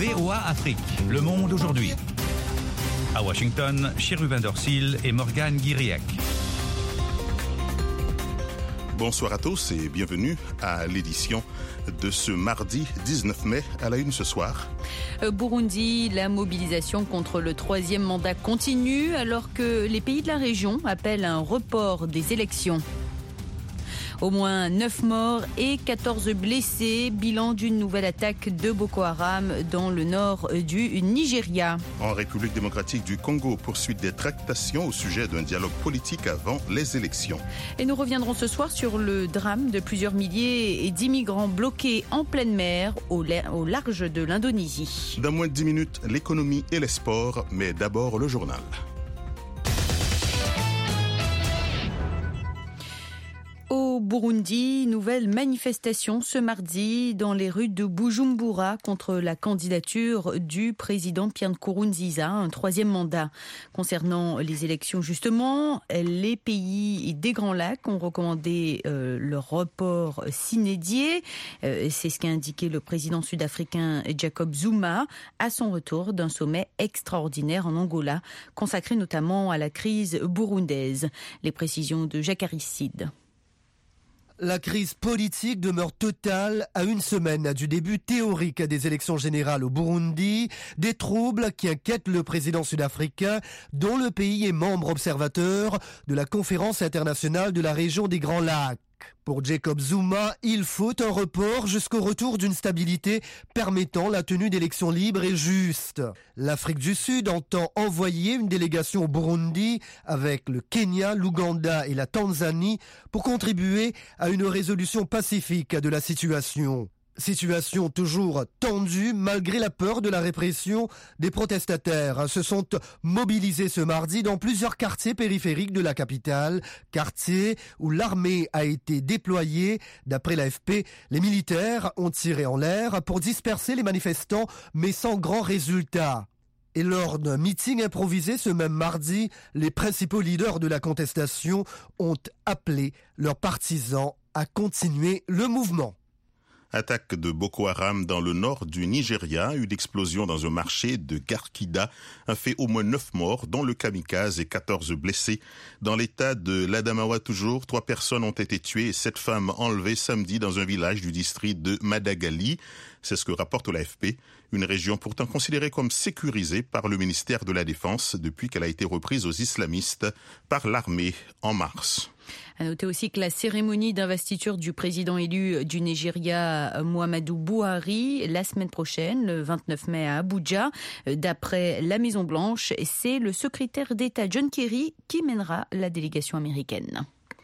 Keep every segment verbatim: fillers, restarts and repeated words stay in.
V O A Afrique, Le Monde aujourd'hui. À Washington, Chérubin Dorsil et Morgane Guiriec. Bonsoir à tous et bienvenue à l'édition de ce mardi dix-neuf mai. À la une ce soir. Burundi, la mobilisation contre le troisième mandat continue alors que les pays de la région appellent un report des élections. Au moins neuf morts et quatorze blessés, bilan d'une nouvelle attaque de Boko Haram dans le nord du Nigeria. En République démocratique du Congo, poursuite des tractations au sujet d'un dialogue politique avant les élections. Et nous reviendrons ce soir sur le drame de plusieurs milliers d'immigrants bloqués en pleine mer au, la- au large de l'Indonésie. Dans moins de dix minutes, l'économie et les sports, mais d'abord le journal. Au Burundi, nouvelle manifestation ce mardi dans les rues de Bujumbura contre la candidature du président Pierre Nkurunziza, un troisième mandat. Concernant les élections justement, les pays des Grands Lacs ont recommandé euh, le report sine die. Euh, c'est ce qu'a indiqué le président sud-africain Jacob Zuma à son retour d'un sommet extraordinaire en Angola, consacré notamment à la crise burundaise. Les précisions de Jacques Aristide. La crise politique demeure totale à une semaine du début théorique des élections générales au Burundi, des troubles qui inquiètent le président sud-africain dont le pays est membre observateur de la conférence internationale de la région des Grands Lacs. Pour Jacob Zuma, il faut un report jusqu'au retour d'une stabilité permettant la tenue d'élections libres et justes. L'Afrique du Sud entend envoyer une délégation au Burundi avec le Kenya, l'Ouganda et la Tanzanie pour contribuer à une résolution pacifique de la situation. Situation toujours tendue malgré la peur de la répression. Des protestataires se sont mobilisés ce mardi dans plusieurs quartiers périphériques de la capitale, quartiers où l'armée a été déployée. D'après l'A F P, les militaires ont tiré en l'air pour disperser les manifestants, mais sans grand résultat. Et lors d'un meeting improvisé ce même mardi, les principaux leaders de la contestation ont appelé leurs partisans à continuer le mouvement. Attaque de Boko Haram dans le nord du Nigeria, une explosion dans un marché de Garkida a fait au moins neuf morts, dont le kamikaze et quatorze blessés. Dans l'état de l'Adamawa toujours, trois personnes ont été tuées et sept femmes enlevées samedi dans un village du district de Madagali. C'est ce que rapporte l'A F P, une région pourtant considérée comme sécurisée par le ministère de la Défense depuis qu'elle a été reprise aux islamistes par l'armée en mars. À noter aussi que la cérémonie d'investiture du président élu du Nigeria, Muhammadu Buhari, la semaine prochaine, le vingt-neuf mai à Abuja, d'après la Maison-Blanche, c'est le secrétaire d'État John Kerry qui mènera la délégation américaine.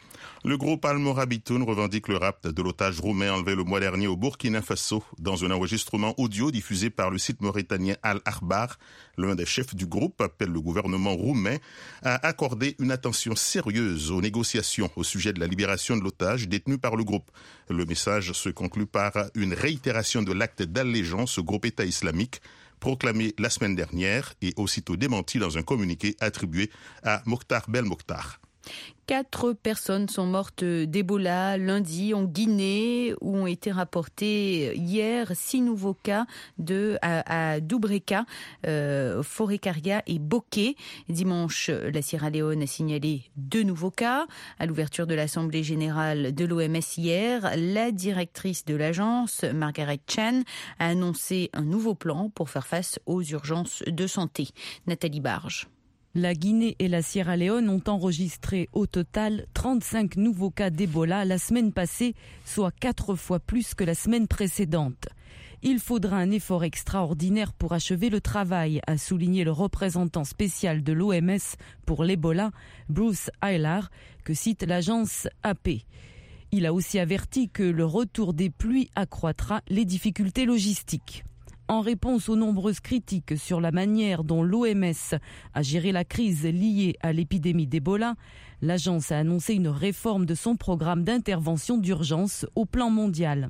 Le groupe Al-Morabitoun revendique le rapt de l'otage roumain enlevé le mois dernier au Burkina Faso dans un enregistrement audio diffusé par le site mauritanien Al-Akhbar. L'un des chefs du groupe appelle le gouvernement roumain à accorder une attention sérieuse aux négociations au sujet de la libération de l'otage détenu par le groupe. Le message se conclut par une réitération de l'acte d'allégeance au groupe État islamique proclamé la semaine dernière et aussitôt démenti dans un communiqué attribué à Mokhtar Belmokhtar. Quatre personnes sont mortes d'Ebola lundi en Guinée où ont été rapportés hier six nouveaux cas de, à, à Doubreka, euh, Forécaria et Boké. Dimanche, la Sierra Leone a signalé deux nouveaux cas. À l'ouverture de l'Assemblée générale de l'O M S hier, la directrice de l'agence, Margaret Chan, a annoncé un nouveau plan pour faire face aux urgences de santé. Nathalie Barge. La Guinée et la Sierra Leone ont enregistré au total trente-cinq nouveaux cas d'Ebola la semaine passée, soit quatre fois plus que la semaine précédente. Il faudra un effort extraordinaire pour achever le travail, a souligné le représentant spécial de l'O M S pour l'Ebola, Bruce Aylar, que cite l'agence A P. Il a aussi averti que le retour des pluies accroîtra les difficultés logistiques. En réponse aux nombreuses critiques sur la manière dont l'O M S a géré la crise liée à l'épidémie d'Ebola, l'agence a annoncé une réforme de son programme d'intervention d'urgence au plan mondial.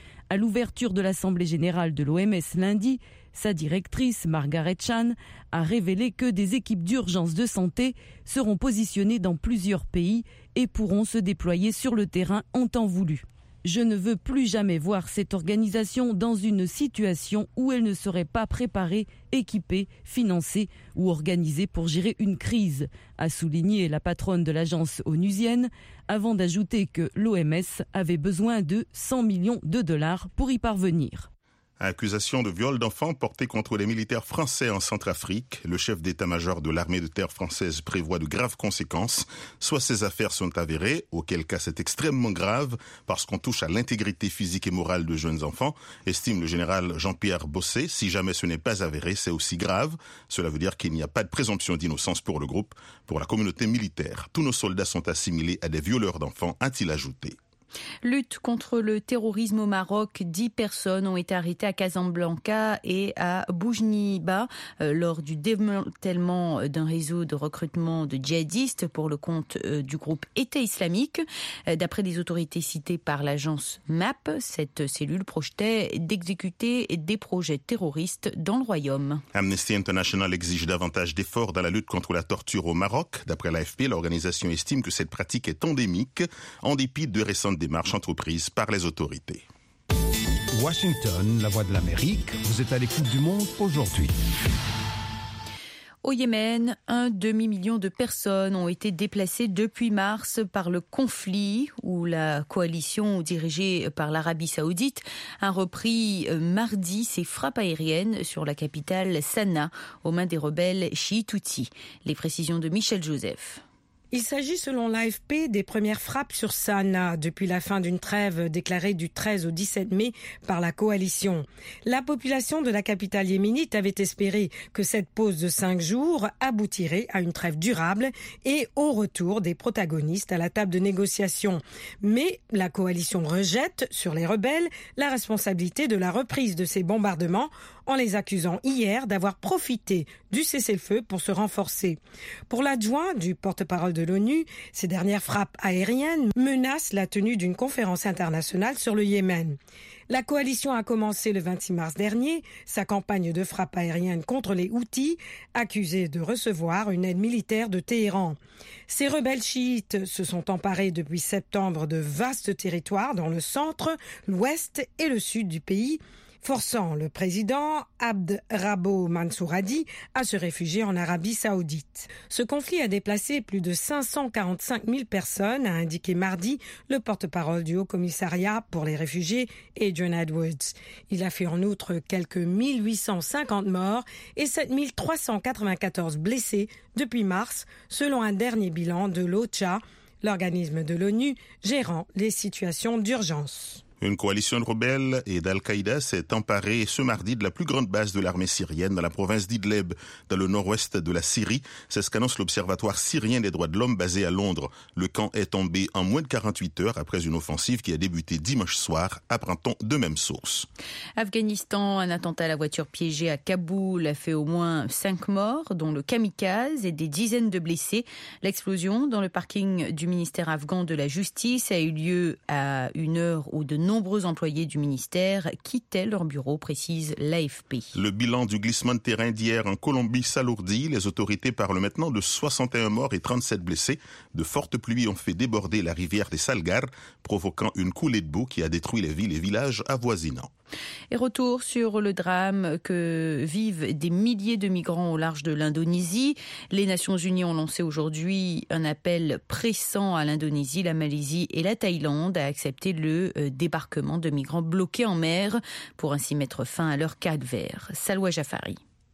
À l'ouverture de l'Assemblée générale de l'O M S lundi, sa directrice, Margaret Chan, a révélé que des équipes d'urgence de santé seront positionnées dans plusieurs pays et pourront se déployer sur le terrain en temps voulu. Je ne veux plus jamais voir cette organisation dans une situation où elle ne serait pas préparée, équipée, financée ou organisée pour gérer une crise, a souligné la patronne de l'agence onusienne, avant d'ajouter que l'O M S avait besoin de cent millions de dollars pour y parvenir. Accusation de viol d'enfants portée contre les militaires français en Centrafrique. Le chef d'état-major de l'armée de terre française prévoit de graves conséquences. Soit ces affaires sont avérées, auquel cas c'est extrêmement grave parce qu'on touche à l'intégrité physique et morale de jeunes enfants, estime le général Jean-Pierre Bossé. Si jamais ce n'est pas avéré, c'est aussi grave. Cela veut dire qu'il n'y a pas de présomption d'innocence pour le groupe. Pour la communauté militaire, tous nos soldats sont assimilés à des violeurs d'enfants, a-t-il ajouté. Lutte contre le terrorisme au Maroc. Dix personnes ont été arrêtées à Casablanca et à Boujniba euh, lors du démantèlement d'un réseau de recrutement de djihadistes pour le compte euh, du groupe État islamique. Euh, d'après les autorités citées par l'agence M A P, cette cellule projetait d'exécuter des projets terroristes dans le royaume. Amnesty International exige davantage d'efforts dans la lutte contre la torture au Maroc. D'après l'A F P, l'organisation estime que cette pratique est endémique en dépit de récentes démarches entreprises par les autorités. Washington, la voix de l'Amérique, vous êtes à l'écoute du monde aujourd'hui. Au Yémen, un demi-million de personnes ont été déplacées depuis mars par le conflit où la coalition dirigée par l'Arabie Saoudite a repris mardi ses frappes aériennes sur la capitale Sanaa aux mains des rebelles chiites houthis. Les précisions de Michel Joseph. Il s'agit selon l'A F P des premières frappes sur Sanaa depuis la fin d'une trêve déclarée du treize au dix-sept mai par la coalition. La population de la capitale yéménite avait espéré que cette pause de cinq jours aboutirait à une trêve durable et au retour des protagonistes à la table de négociation. Mais la coalition rejette sur les rebelles la responsabilité de la reprise de ces bombardements en les accusant hier d'avoir profité du cessez-le-feu pour se renforcer. Pour l'adjoint du porte-parole de l'ONU, ces dernières frappes aériennes menacent la tenue d'une conférence internationale sur le Yémen. La coalition a commencé le vingt-six mars dernier sa campagne de frappes aériennes contre les Houthis, accusés de recevoir une aide militaire de Téhéran. Ces rebelles chiites se sont emparés depuis septembre de vastes territoires dans le centre, l'ouest et le sud du pays, forçant le président Abd Rabbo Mansour Hadi à se réfugier en Arabie Saoudite. Ce conflit a déplacé plus de cinq cent quarante-cinq mille personnes, a indiqué mardi le porte-parole du Haut-Commissariat pour les réfugiés, Adrian Edwards. Il a fait en outre quelques mille huit cent cinquante morts et sept mille trois cent quatre-vingt-quatorze blessés depuis mars, selon un dernier bilan de l'OCHA, l'organisme de l'ONU gérant les situations d'urgence. Une coalition de rebelles et d'Al-Qaïda s'est emparée ce mardi de la plus grande base de l'armée syrienne dans la province d'Idlib, dans le nord-ouest de la Syrie. C'est ce qu'annonce l'Observatoire syrien des droits de l'homme basé à Londres. Le camp est tombé en moins de quarante-huit heures après une offensive qui a débuté dimanche soir, apprend-on de même source. Afghanistan, un attentat à la voiture piégée à Kaboul a fait au moins cinq morts, dont le kamikaze et des dizaines de blessés. L'explosion dans le parking du ministère afghan de la Justice a eu lieu à une heure où de nombreux employés du ministère quittaient leur bureau, précise l'A F P. Le bilan du glissement de terrain d'hier en Colombie s'alourdit. Les autorités parlent maintenant de soixante et un morts et trente-sept blessés. De fortes pluies ont fait déborder la rivière des Salgar, provoquant une coulée de boue qui a détruit les villes et villages avoisinants. Et retour sur le drame que vivent des milliers de migrants au large de l'Indonésie. Les Nations Unies ont lancé aujourd'hui un appel pressant à l'Indonésie, la Malaisie et la Thaïlande à accepter le débarquement de migrants bloqués en mer pour ainsi mettre fin à leur calvaire. Salwa Jafari.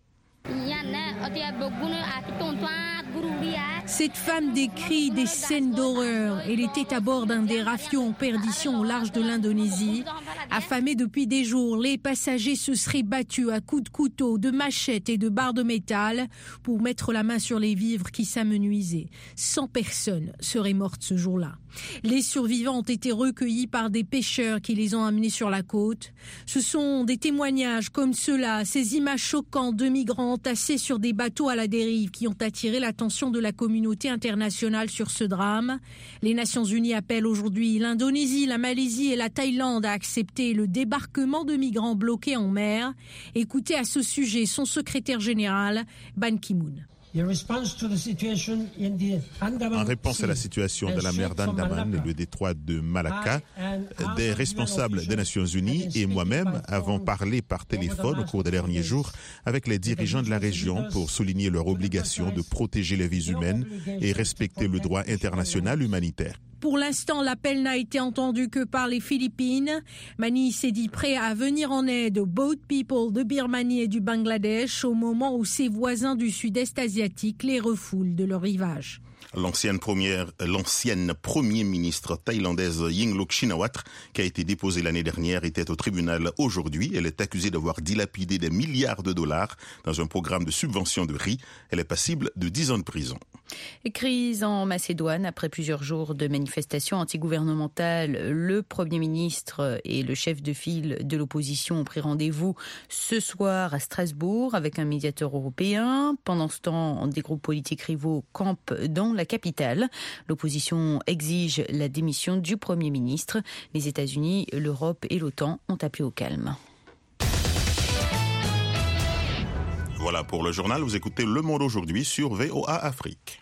Cette femme décrit des scènes d'horreur. Elle était à bord d'un des rafiaux en perdition au large de l'Indonésie. Affamés depuis des jours, les passagers se seraient battus à coups de couteau, de machettes et de barres de métal pour mettre la main sur les vivres qui s'amenuisaient. Cent personnes seraient mortes ce jour-là. Les survivants ont été recueillis par des pêcheurs qui les ont amenés sur la côte. Ce sont des témoignages comme ceux-là, ces images choquantes de migrants entassés sur des bateaux à la dérive qui ont attiré l'attention de la communauté internationale sur ce drame. Les Nations Unies appellent aujourd'hui l'Indonésie, la Malaisie et la Thaïlande à accepter le débarquement de migrants bloqués en mer. Écoutez à ce sujet son secrétaire général, Ban Ki-moon. En réponse à la situation de la mer d'Andaman et le détroit de Malacca, des responsables des Nations Unies et moi-même avons parlé par téléphone au cours des derniers jours avec les dirigeants de la région pour souligner leur obligation de protéger les vies humaines et respecter le droit international humanitaire. Pour l'instant, l'appel n'a été entendu que par les Philippines. Manille s'est dit prêt à venir en aide aux boat people de Birmanie et du Bangladesh au moment où ses voisins du sud-est asiatique les refoulent de leur rivage. L'ancienne première, l'ancienne premier ministre thaïlandaise Yingluck Shinawatra, qui a été déposée l'année dernière, était au tribunal aujourd'hui. Elle est accusée d'avoir dilapidé des milliards de dollars dans un programme de subvention de riz. Elle est passible de dix ans de prison. Et crise en Macédoine. Après plusieurs jours de manifestations antigouvernementales, le Premier ministre et le chef de file de l'opposition ont pris rendez-vous ce soir à Strasbourg avec un médiateur européen. Pendant ce temps, des groupes politiques rivaux campent dans la capitale. L'opposition exige la démission du Premier ministre. Les États-Unis, l'Europe et l'OTAN ont appelé au calme. Voilà pour le journal. Vous écoutez Le Monde aujourd'hui sur V O A Afrique.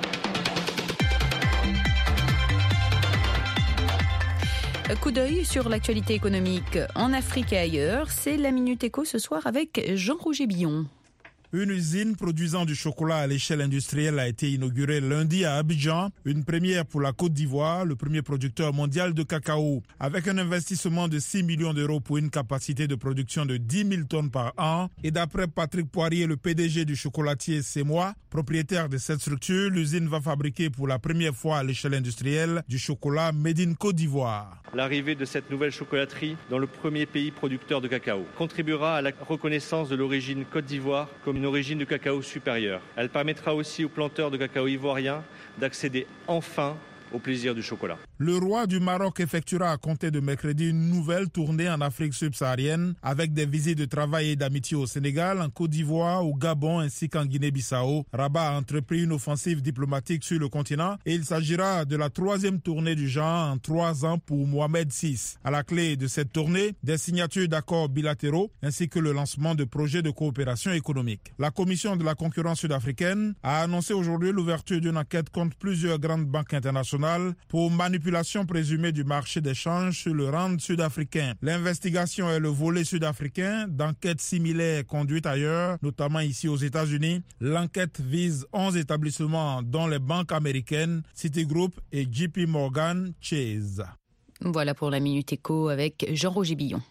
Coup d'œil sur l'actualité économique en Afrique et ailleurs. C'est la Minute Éco ce soir avec Jean-Roger Billon. Une usine produisant du chocolat à l'échelle industrielle a été inaugurée lundi à Abidjan, une première pour la Côte d'Ivoire, le premier producteur mondial de cacao. Avec un investissement de six millions d'euros pour une capacité de production de dix mille tonnes par an, et d'après Patrick Poirier, le P D G du chocolatier C'est Moi, propriétaire de cette structure, l'usine va fabriquer pour la première fois à l'échelle industrielle du chocolat made in Côte d'Ivoire. L'arrivée de cette nouvelle chocolaterie dans le premier pays producteur de cacao contribuera à la reconnaissance de l'origine Côte d'Ivoire comme une origine de cacao supérieure. Elle permettra aussi aux planteurs de cacao ivoiriens d'accéder enfin au plaisir du chocolat. Le roi du Maroc effectuera à compter de mercredi une nouvelle tournée en Afrique subsaharienne avec des visites de travail et d'amitié au Sénégal, en Côte d'Ivoire, au Gabon ainsi qu'en Guinée-Bissau. Rabat a entrepris une offensive diplomatique sur le continent et il s'agira de la troisième tournée du genre en trois ans pour Mohamed six. À la clé de cette tournée, des signatures d'accords bilatéraux ainsi que le lancement de projets de coopération économique. La Commission de la concurrence sud-africaine a annoncé aujourd'hui l'ouverture d'une enquête contre plusieurs grandes banques internationales pour manipulation présumée du marché d'échange sur le rand sud-africain. L'investigation est le volet sud-africain d'enquêtes similaires conduites ailleurs, notamment ici aux États-Unis. L'enquête vise onze établissements dont les banques américaines Citigroup et J P Morgan Chase. Voilà pour la Minute Éco avec Jean-Roger Billon.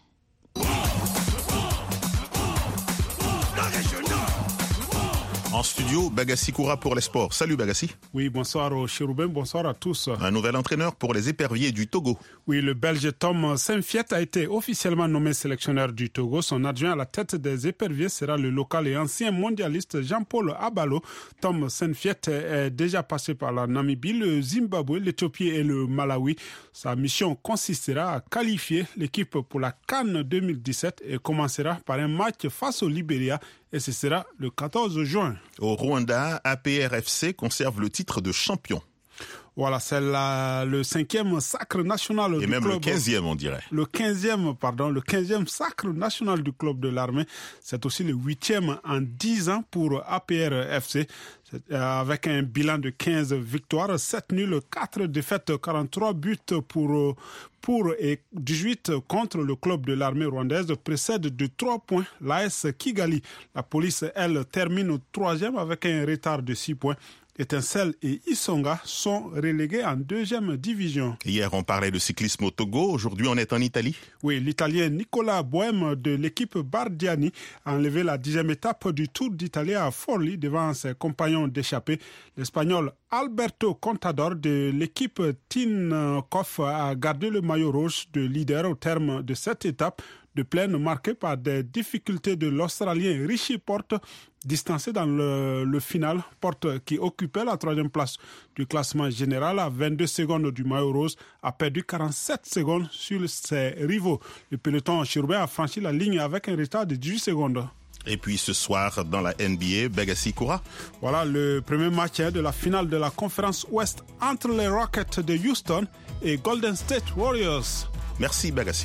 En studio, Bagassi Koura pour les sports. Salut Bagassi. Oui, bonsoir Chérubin, bonsoir à tous. Un nouvel entraîneur pour les éperviers du Togo. Oui, le Belge Tom Saintfiet a été officiellement nommé sélectionneur du Togo. Son adjoint à la tête des éperviers sera le local et ancien mondialiste Jean-Paul Abalo. Tom Saintfiet est déjà passé par la Namibie, le Zimbabwe, l'Éthiopie et le Malawi. Sa mission consistera à qualifier l'équipe pour la CAN deux mille dix-sept et commencera par un match face au Libéria. Et ce sera le quatorze juin. Au Rwanda, A P R F C conserve le titre de champion. Voilà, c'est la, le cinquième sacre national Et du même club. le quinzième, on dirait. Le quinzième, pardon, le quinzième sacre national du club de l'armée. C'est aussi le huitième en dix ans pour A P R F C. Avec un bilan de quinze victoires, sept nuls, quatre défaites, quarante-trois buts pour, pour et dix-huit contre le club de l'armée rwandaise précède de trois points l'A S Kigali. La police, elle, termine troisième avec un retard de six points. Étincelle et Isonga sont relégués en deuxième division. Hier, on parlait de cyclisme au Togo. Aujourd'hui, on est en Italie. Oui, l'Italien Nicola Bohem de l'équipe Bardiani a enlevé la dixième étape du Tour d'Italie à Forlì devant ses compagnons d'échappée. L'Espagnol Alberto Contador de l'équipe Tinkoff a gardé le maillot rouge de leader au terme de cette étape de plaine marquée par des difficultés de l'Australien Richie Porte, distancé dans le, le final. Porte, qui occupait la troisième place du classement général à vingt-deux secondes du maillot rose, a perdu quarante-sept secondes sur ses rivaux. Le peloton chirurgien a franchi la ligne avec un retard de dix-huit secondes. Et puis ce soir, dans la N B A, Bagassi Koura. Voilà le premier match de la finale de la conférence Ouest entre les Rockets de Houston et Golden State Warriors. Merci Bagassi.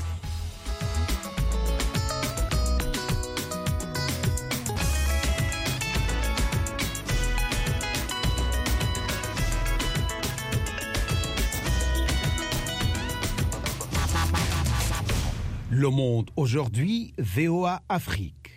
Le Monde aujourd'hui, V O A Afrique.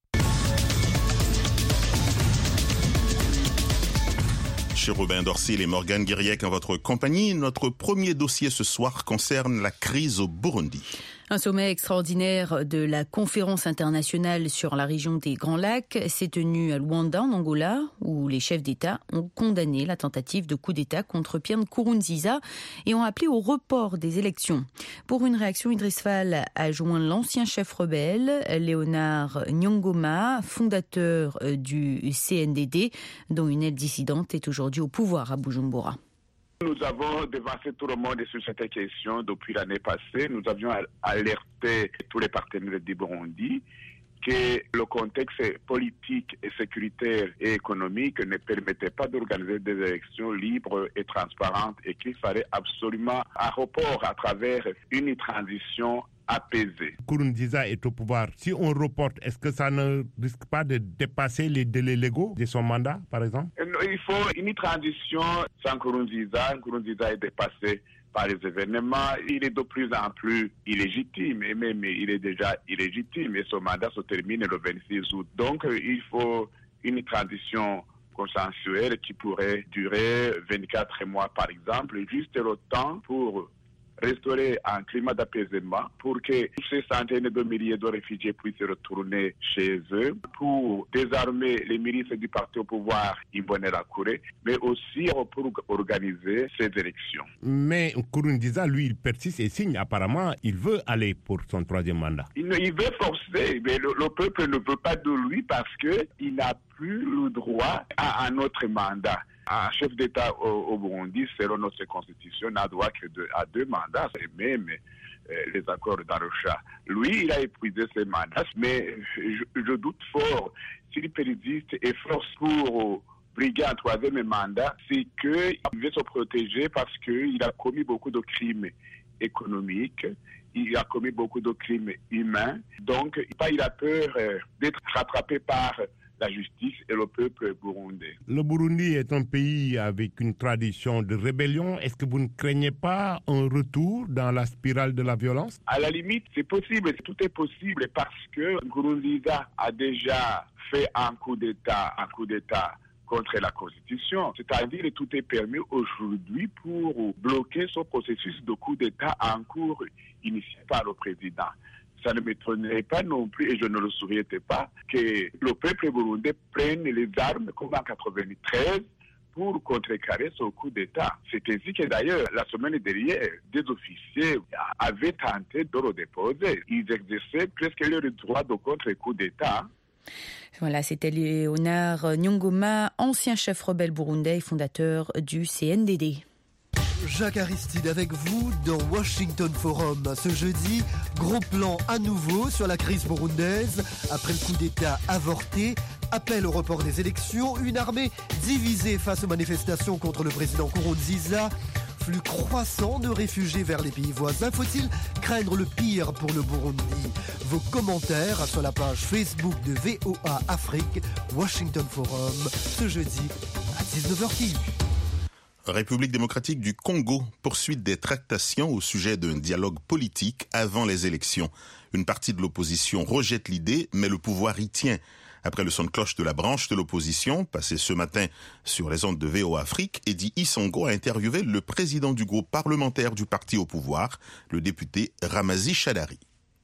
Chez Robin Dorsil et Morgane Guiriec en votre compagnie, notre premier dossier ce soir concerne la crise au Burundi. Un sommet extraordinaire de la conférence internationale sur la région des Grands Lacs s'est tenu à Luanda, en Angola, où les chefs d'État ont condamné la tentative de coup d'État contre Pierre Nkurunziza et ont appelé au report des élections. Pour une réaction, Idriss Fall a joint l'ancien chef rebelle, Léonard Nyongoma, fondateur du C N D D, dont une aile dissidente est aujourd'hui au pouvoir à Bujumbura. Nous avons devancé tout le monde sur cette question depuis l'année passée. Nous avions alerté tous les partenaires du Burundi que le contexte politique et sécuritaire et économique ne permettait pas d'organiser des élections libres et transparentes et qu'il fallait absolument un report à travers une transition apaisée. Nkurunziza est au pouvoir. Si on reporte, est-ce que ça ne risque pas de dépasser les délais légaux de son mandat, par exemple? Il faut une transition sans Nkurunziza. Nkurunziza est dépassé par les événements. Il est de plus en plus illégitime, et même il est déjà illégitime, et son mandat se termine le vingt-six août. Donc il faut une transition consensuelle qui pourrait durer vingt-quatre mois, par exemple, juste le temps pour restaurer un climat d'apaisement pour que ces centaines de milliers de réfugiés puissent retourner chez eux, pour désarmer les milices du parti au pouvoir Imbonerakure, mais aussi pour organiser ces élections. Mais Nkurunziza, lui, il persiste et signe. Apparemment, il veut aller pour son troisième mandat. Il, il veut forcer, mais le, le peuple ne veut pas de lui parce qu'il n'a plus le droit à un autre mandat. Un chef d'État au, au Burundi, selon notre constitution, n'a droit que de, à deux mandats, et même euh, les accords d'Arusha. Lui, il a épuisé ses mandats, mais je, je doute fort, s'il persiste et force pour briguer un troisième mandat, c'est qu'il veut se protéger parce qu'il a commis beaucoup de crimes économiques, il a commis beaucoup de crimes humains, donc il a peur euh, d'être rattrapé par la justice et le peuple burundais. Le Burundi est un pays avec une tradition de rébellion. Est-ce que vous ne craignez pas un retour dans la spirale de la violence? À la limite, c'est possible. Tout est possible parce que Nkurunziza a déjà fait un coup d'État, un coup d'État contre la Constitution. C'est-à-dire que tout est permis aujourd'hui pour bloquer ce processus de coup d'État en cours initié par le président. Ça ne m'étonnerait pas non plus, et je ne le souhaitais pas, que le peuple burundais prenne les armes comme en quatre-vingt-treize pour contrecarrer ce coup d'État. C'est ainsi que d'ailleurs, la semaine dernière, des officiers avaient tenté de le déposer. Ils exerçaient presque leur droit de contre-coup d'État. Voilà, c'était Léonard Nyongoma, ancien chef rebelle burundais et fondateur du C N D D. Jacques Aristide avec vous dans Washington Forum. Ce jeudi, gros plan à nouveau sur la crise burundaise. Après le coup d'État avorté, appel au report des élections, une armée divisée face aux manifestations contre le président Nkurunziza, flux croissant de réfugiés vers les pays voisins. Faut-il craindre le pire pour le Burundi? Vos commentaires sur la page Facebook de V O A Afrique, Washington Forum, ce jeudi à dix-neuf heures pile. République démocratique du Congo, poursuite des tractations au sujet d'un dialogue politique avant les élections. Une partie de l'opposition rejette l'idée, mais le pouvoir y tient. Après le son de cloche de la branche de l'opposition, passé ce matin sur les ondes de V O A Afrique, Eddie Isongo a interviewé le président du groupe parlementaire du parti au pouvoir, le député Ramazi Chadari.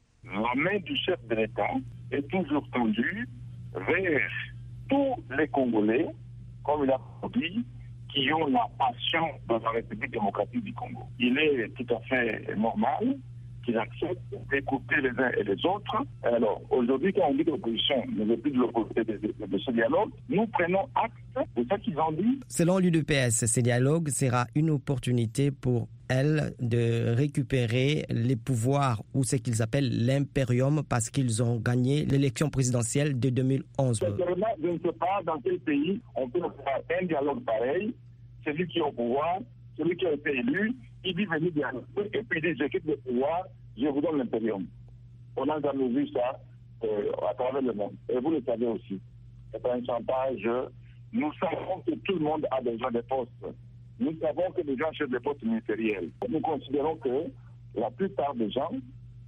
La main du chef de l'État est toujours tendue vers tous les Congolais, comme il a dit, qui ont la passion dans la République démocratique du Congo. Il est tout à fait normal qu'ils acceptent d'écouter les uns et les autres. Alors, aujourd'hui, quand on dit que l'opposition ne veut plus de, de, de, de ce dialogue, nous prenons acte de ce qu'ils ont dit. Selon l'U D P S, ce dialogue sera une opportunité pour elle de récupérer les pouvoirs ou ce qu'ils appellent l'impérium parce qu'ils ont gagné l'élection présidentielle de deux mille onze. Sincèrement, je ne sais pas dans quel pays on peut faire un dialogue pareil. Celui qui est au pouvoir, celui qui a été élu, il dit venir dialoguer et puis il dit je quitte le pouvoir, je vous donne l'impérium. On a jamais vu ça euh, à travers le monde. Et vous le savez aussi. C'est un chantage. Nous savons que tout le monde a besoin de postes. Nous savons que les gens cherchent des postes ministériels. Nous considérons que la plupart des gens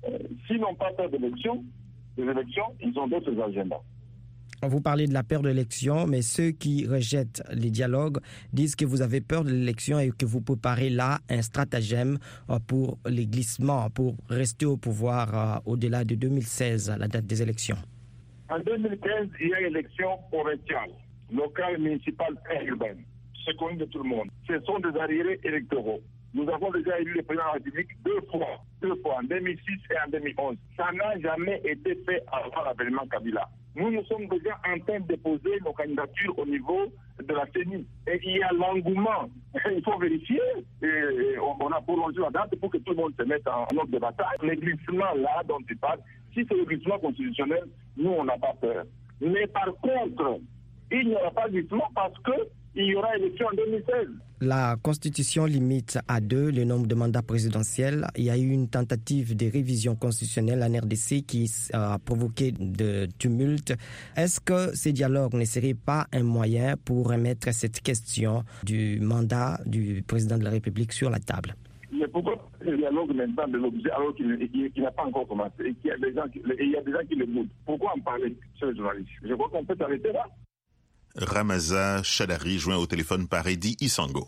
euh, s'ils n'ont pas peur d'élections, des élections, ils ont d'autres agendas. Vous parlez de la peur de l'élection, mais ceux qui rejettent les dialogues disent que vous avez peur de l'élection et que vous préparez là un stratagème pour les glissements, pour rester au pouvoir au-delà de deux mille seize, à la date des élections. En deux mille quinze, il y a élection provinciale, locale, municipale et urbaine. C'est connu de tout le monde. Ce sont des arriérés électoraux. Nous avons déjà élu le président de la République deux fois, deux fois, en deux mille six et en deux mille onze. Ça n'a jamais été fait avant l'avènement Kabila. Nous, nous sommes déjà en train de déposer nos candidatures au niveau de la C E N I. Et il y a l'engouement. Il faut vérifier. Et on a prolongé la date pour que tout le monde se mette en ordre de bataille. Les glissements là dont tu parles, si c'est le glissement constitutionnel, nous, on n'a pas peur. Mais par contre, il n'y aura pas de glissement parce qu'il y aura élection en deux mille seize. La Constitution limite à deux le nombre de mandats présidentiels. Il y a eu une tentative de révision constitutionnelle en R D C qui a provoqué de tumultes. Est-ce que ces dialogues ne seraient pas un moyen pour remettre cette question du mandat du président de la République sur la table? Mais pourquoi le dialogue maintenant de l'objet alors qu'il, qu'il n'a pas encore commencé et qu'il y a des gens qui, et il y a des gens qui le boutent? Pourquoi en parler sur les journalistes? Je crois qu'on peut s'arrêter là. Ramaza Chadari, joint au téléphone par Eddy Isango.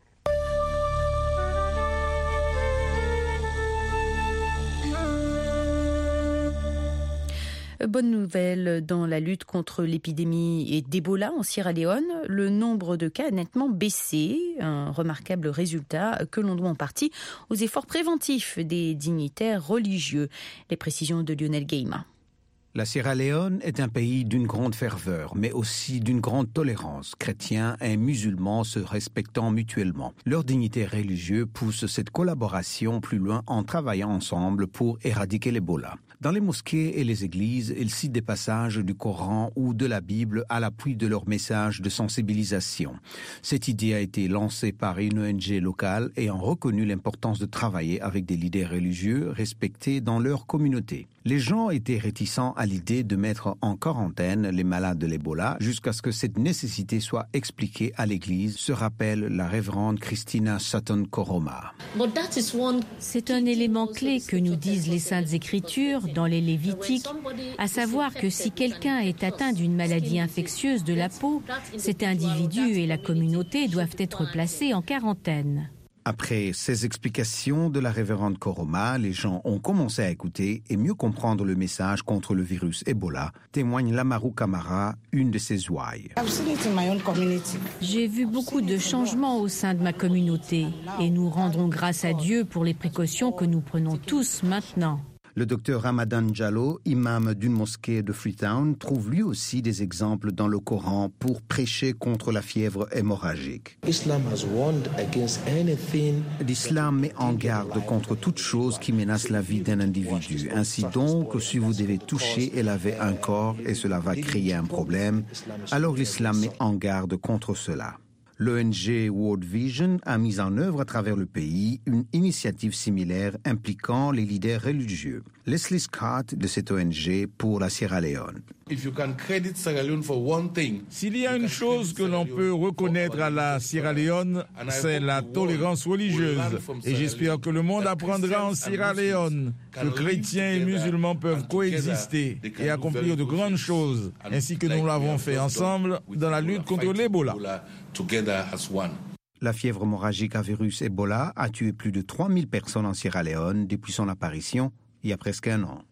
Bonne nouvelle dans la lutte contre l'épidémie d'Ebola en Sierra Leone. Le nombre de cas a nettement baissé, un remarquable résultat que l'on doit en partie aux efforts préventifs des dignitaires religieux. Les précisions de Lionel Guéima. La Sierra Leone est un pays d'une grande ferveur, mais aussi d'une grande tolérance, chrétiens et musulmans se respectant mutuellement. Leur dignité religieuse pousse cette collaboration plus loin en travaillant ensemble pour éradiquer l'Ebola. Dans les mosquées et les églises, ils citent des passages du Coran ou de la Bible à l'appui de leur message de sensibilisation. Cette idée a été lancée par une O N G locale ayant reconnu l'importance de travailler avec des leaders religieux respectés dans leur communauté. Les gens étaient réticents à l'idée de mettre en quarantaine les malades de l'Ebola jusqu'à ce que cette nécessité soit expliquée à l'Église, se rappelle la révérende Christina Sutton Koroma. C'est un élément clé que nous disent les Saintes Écritures dans les Lévitiques, à savoir que si quelqu'un est atteint d'une maladie infectieuse de la peau, cet individu et la communauté doivent être placés en quarantaine. Après ces explications de la révérende Koroma, les gens ont commencé à écouter et mieux comprendre le message contre le virus Ebola, témoigne Lamaru Kamara, une de ses ouailles. J'ai vu beaucoup de changements au sein de ma communauté et nous rendons grâce à Dieu pour les précautions que nous prenons tous maintenant. Le docteur Ramadan Jallo, imam d'une mosquée de Freetown, trouve lui aussi des exemples dans le Coran pour prêcher contre la fièvre hémorragique. L'islam met en garde contre toute chose qui menace la vie d'un individu. Ainsi donc, si vous devez toucher et laver un corps et cela va créer un problème, alors l'islam met en garde contre cela. L'O N G World Vision a mis en œuvre à travers le pays une initiative similaire impliquant les leaders religieux. Leslie Scott de cette O N G pour la Sierra Leone. S'il y a une chose que l'on peut reconnaître à la Sierra Leone, c'est la tolérance religieuse. Et j'espère que le monde apprendra en Sierra Leone que chrétiens et musulmans peuvent coexister et accomplir de grandes choses, ainsi que nous l'avons fait ensemble dans la lutte contre l'Ebola. La fièvre hémorragique à virus Ebola a tué plus de trois mille personnes en Sierra Leone depuis son apparition il y a presque un an.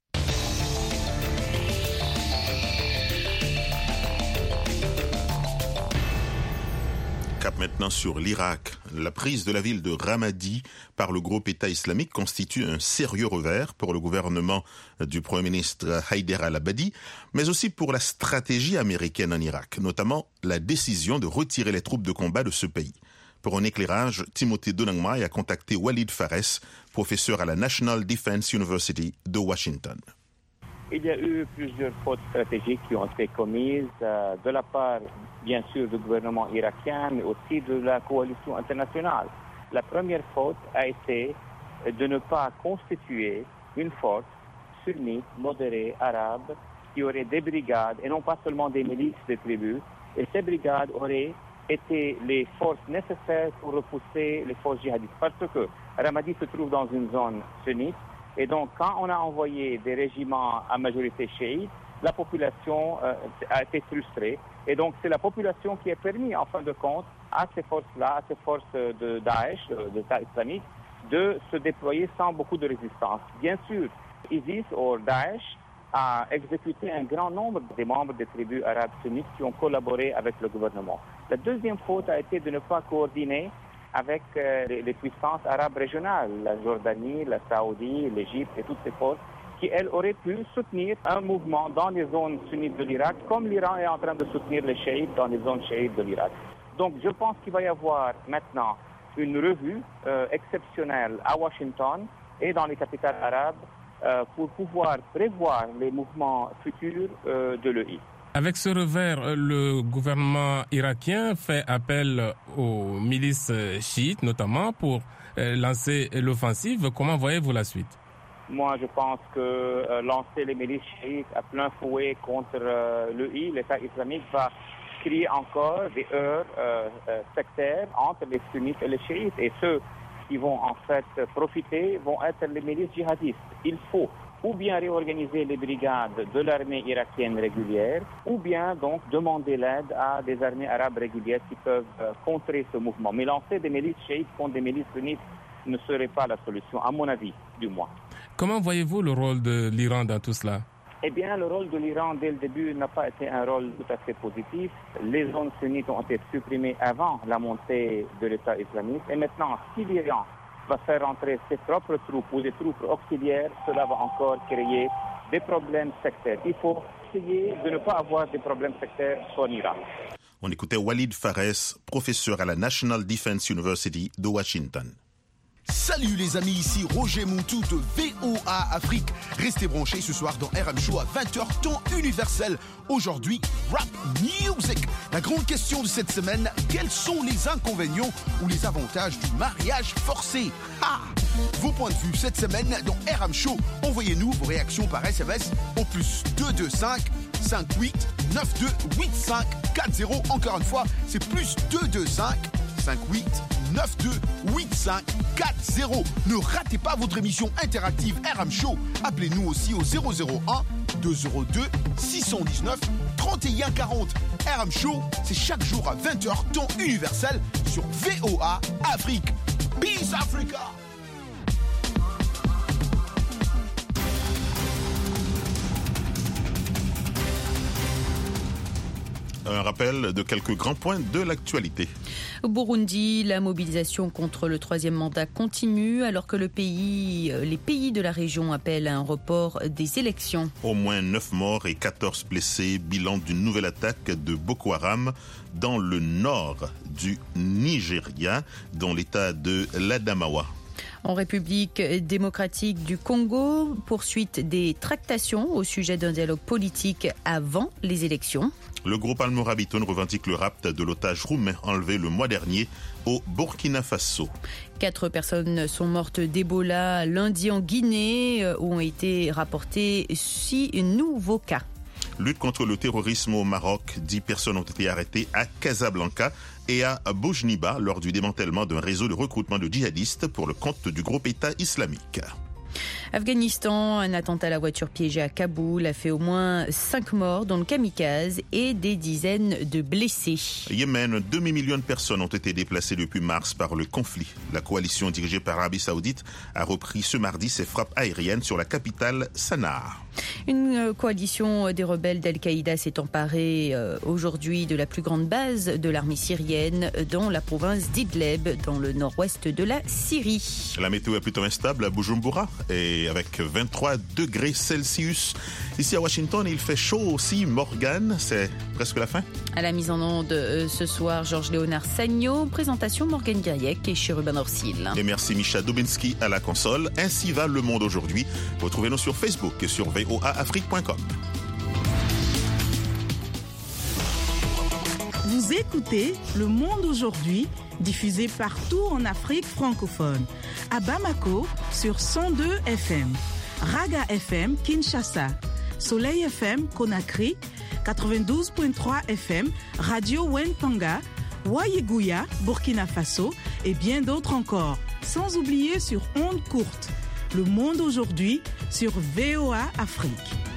Cap maintenant sur l'Irak. La prise de la ville de Ramadi par le groupe État islamique constitue un sérieux revers pour le gouvernement du Premier ministre Haider al-Abadi, mais aussi pour la stratégie américaine en Irak, notamment la décision de retirer les troupes de combat de ce pays. Pour un éclairage, Timothée Donangmai a contacté Walid Fares, professeur à la National Defense University de Washington. Il y a eu plusieurs fautes stratégiques qui ont été commises euh, de la part, bien sûr, du gouvernement irakien, mais aussi de la coalition internationale. La première faute a été de ne pas constituer une force sunnite, modérée, arabe, qui aurait des brigades, et non pas seulement des milices des tribus. Et ces brigades auraient été les forces nécessaires pour repousser les forces djihadistes. Parce que Ramadi se trouve dans une zone sunnite, Et donc, quand on a envoyé des régiments à majorité chiite, la population euh, a été frustrée. Et donc, c'est la population qui a permis, en fin de compte, à ces forces-là, à ces forces de Daesh, de l'État islamique, de se déployer sans beaucoup de résistance. Bien sûr, ISIS ou Daesh a exécuté un grand nombre des membres des tribus arabes sunnites qui ont collaboré avec le gouvernement. La deuxième faute a été de ne pas coordonner avec euh, les, les puissances arabes régionales, la Jordanie, la Saoudie, l'Égypte et toutes ces forces qui, elles, auraient pu soutenir un mouvement dans les zones sunnites de l'Irak, comme l'Iran est en train de soutenir les chiites dans les zones chiites de l'Irak. Donc je pense qu'il va y avoir maintenant une revue euh, exceptionnelle à Washington et dans les capitales arabes euh, pour pouvoir prévoir les mouvements futurs euh, de l'E I. Avec ce revers, le gouvernement irakien fait appel aux milices chiites, notamment, pour lancer l'offensive. Comment voyez-vous la suite? Moi, je pense que euh, lancer les milices chiites à plein fouet contre euh, l'E I, l'État islamique, va créer encore des heurts euh, euh, sectaires entre les sunnites et les chiites. Et ceux qui vont en fait profiter vont être les milices djihadistes. Il faut ou bien réorganiser les brigades de l'armée irakienne régulière, ou bien donc demander l'aide à des armées arabes régulières qui peuvent euh, contrer ce mouvement. Mais lancer des milices chiites contre des milices sunnites ne serait pas la solution, à mon avis, du moins. Comment voyez-vous le rôle de l'Iran dans tout cela? Eh bien, le rôle de l'Iran, dès le début, n'a pas été un rôle tout à fait positif. Les zones sunnites ont été supprimées avant la montée de l'État islamique. Et maintenant, si l'Iran va faire rentrer ses propres troupes ou des troupes auxiliaires, cela va encore créer des problèmes sectaires. Il faut essayer de ne pas avoir des problèmes sectaires en Iran. On écoutait Walid Fares, professeur à la National Defense University de Washington. Salut les amis, ici Roger Montou de V O A Afrique. Restez branchés ce soir dans R M Show à vingt heures, temps universel. Aujourd'hui, Rap Music. La grande question de cette semaine, quels sont les inconvénients ou les avantages du mariage forcé? Ah, vos points de vue cette semaine dans R M Show. Envoyez-nous vos réactions par S M S au plus deux deux cinq, cinq huit, neuf deux, huit cinq, quatre zéro. Encore une fois, c'est plus deux deux cinq, cinq huit, neuf deux, huit cinq, quatre zéro. Ne ratez pas votre émission interactive R M Show. Appelez-nous aussi au zéro zéro un, deux zéro deux, six un neuf, trente et un quarante. R M Show, c'est chaque jour à vingt heures, temps universel sur V O A Afrique. Peace Africa! Un rappel de quelques grands points de l'actualité. Au Burundi, la mobilisation contre le troisième mandat continue alors que le pays, les pays de la région appellent à un report des élections. Au moins neuf morts et quatorze blessés, bilan d'une nouvelle attaque de Boko Haram dans le nord du Nigeria, dans l'état de l'Adamawa. En République démocratique du Congo, poursuite des tractations au sujet d'un dialogue politique avant les élections. Le groupe Al-Mourabitoun revendique le rapt de l'otage roumain enlevé le mois dernier au Burkina Faso. Quatre personnes sont mortes d'Ebola lundi en Guinée, où ont été rapportés six nouveaux cas. Lutte contre le terrorisme au Maroc. Dix personnes ont été arrêtées à Casablanca et à Boujniba lors du démantèlement d'un réseau de recrutement de djihadistes pour le compte du groupe État islamique. Afghanistan, un attentat à la voiture piégée à Kaboul a fait au moins cinq morts, dont le kamikaze, et des dizaines de blessés. Yémen, demi-million de personnes ont été déplacées depuis mars par le conflit. La coalition dirigée par l'Arabie Saoudite a repris ce mardi ses frappes aériennes sur la capitale Sanaa. Une coalition des rebelles d'Al-Qaïda s'est emparée euh, aujourd'hui de la plus grande base de l'armée syrienne dans la province d'Idleb, dans le nord-ouest de la Syrie. La météo est plutôt instable à Bujumbura et avec vingt-trois degrés Celsius. Ici à Washington, il fait chaud aussi. Morgane, c'est presque la fin. À la mise en onde euh, ce soir, Georges-Léonard Sagno. Présentation Morgane Guiriec et Chérubin Orsil. Et merci Micha Dubinski à la console. Ainsi va le monde aujourd'hui. Retrouvez-nous sur Facebook et sur v o a afrique point com. Vous écoutez Le Monde aujourd'hui, diffusé partout en Afrique francophone. À Bamako, sur cent deux F M. Raga F M, Kinshasa. Soleil F M, Conakry. quatre-vingt-douze virgule trois F M. Radio Wentanga. Wayeguya, Burkina Faso. Et bien d'autres encore. Sans oublier sur ondes courtes. Le Monde aujourd'hui sur V O A Afrique.